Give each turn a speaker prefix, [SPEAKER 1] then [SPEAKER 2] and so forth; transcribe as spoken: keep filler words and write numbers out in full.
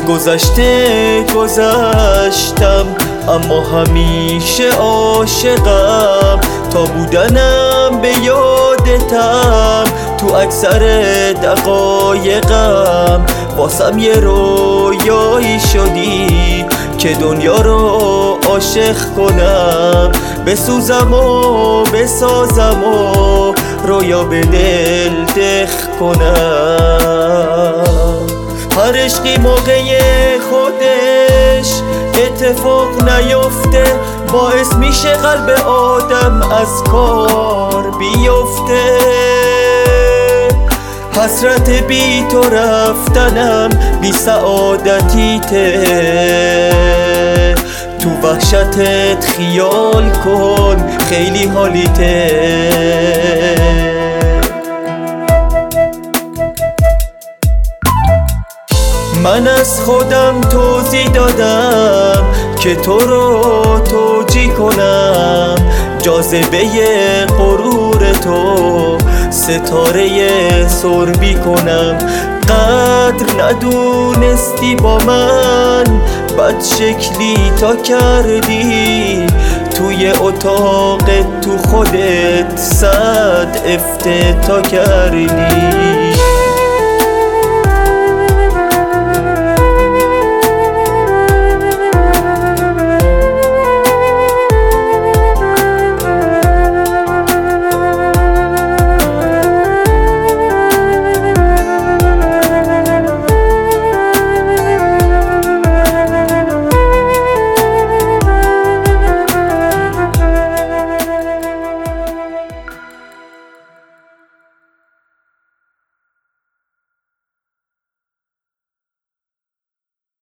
[SPEAKER 1] گذشته گذشتم اما همیشه عاشقم، تا بودنم به یادتم تو اکثر دقایقم. واسم یه رویایی شدی که دنیا رو عاشق کنم، بسوزم و بسازم و رویا به دل دخ کنم. هر عشقی موقع خودش اتفاق نیفته، باعث میشه قلب آدم از کار بیفته. حسرت بی تو رفتنم بی سعادتیته، تو وحشتت خیال کن خیلی حالیته. من از خودم توضیح دادم که تو رو توجیه کنم، جاذبه غرور تو ستاره سربی کنم. قدر ندونستی با من بد شکلی تا کردی، توی اتاقت تو خودت صد افتتا کردی.